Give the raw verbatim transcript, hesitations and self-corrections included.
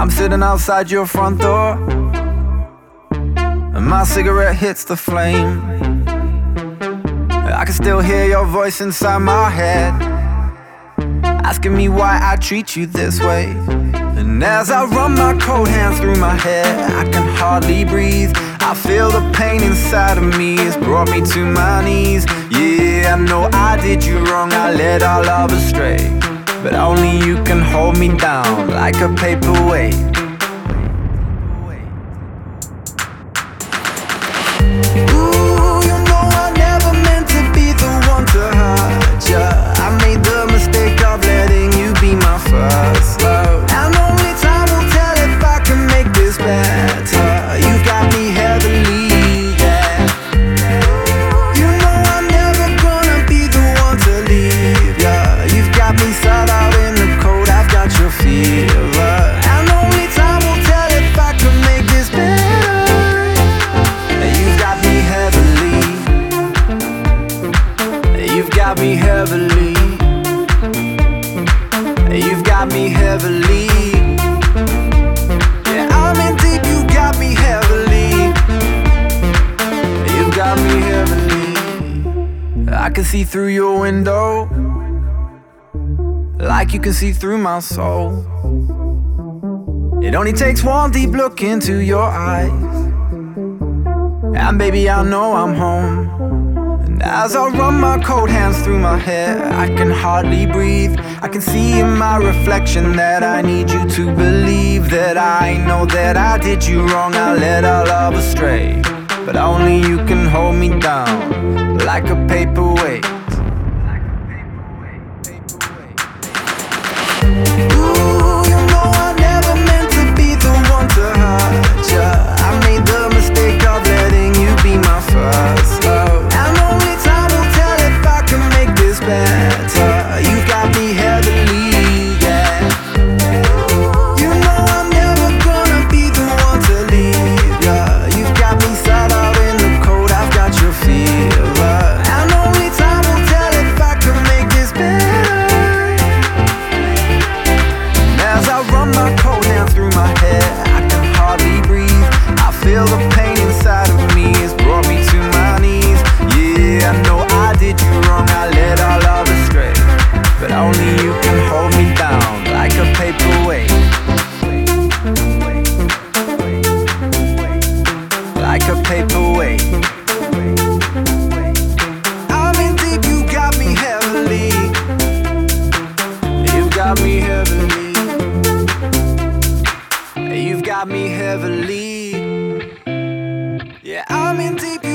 I'm sitting outside your front door, and my cigarette hits the flame. I can still hear your voice inside my head, asking me why I treat you this way. And as I run my cold hands through my hair, I can hardly breathe. I feel the pain inside of me, it's brought me to my knees. Yeah, I know I did you wrong, I led our love astray, but only you can hold me down like a paperweight. Ooh, you know I never meant to be the one to hurt ya. I made the mistake of letting you be my first love, and only time will tell if I can make this better. You got me heavily, yeah. You know I'm never gonna be the one to leave ya. You've got me sat out in the cold, I've got your fever, and only time will tell if I can make this better. You've got me heavily, you've got me heavily, you've got me heavily. Yeah, I'm in deep, you got me heavily, you've got me heavily. I can see through your window, like you can see through my soul. It only takes one deep look into your eyes, and baby, I know I'm home. And as I run my cold hands through my hair, I can hardly breathe. I can see in my reflection that I need you to believe that I know that I did you wrong, I led our love astray, but only you can hold me down like a paperweight. Ooh, you know I never meant to be the one to hurt ya. I made the mistake of letting you be my first love, and only time will tell if I can make this better. You got me heavily, yeah. You know I'm never gonna be the one to leave ya. You've got me sat out in the cold, I've got your fever, and only time will tell if I can make this better. As I run my cold hands through my hair, I can hardly breathe. I feel the pain inside of me, it's brought me to my knees. Yeah, I know I did you wrong, I led our love astray, but only you can hold me down like a paperweight. Like a paperweight. I'm in deep, you got me heavily, you've got me heavily, you've got me heavily. Yeah, I'm in deep.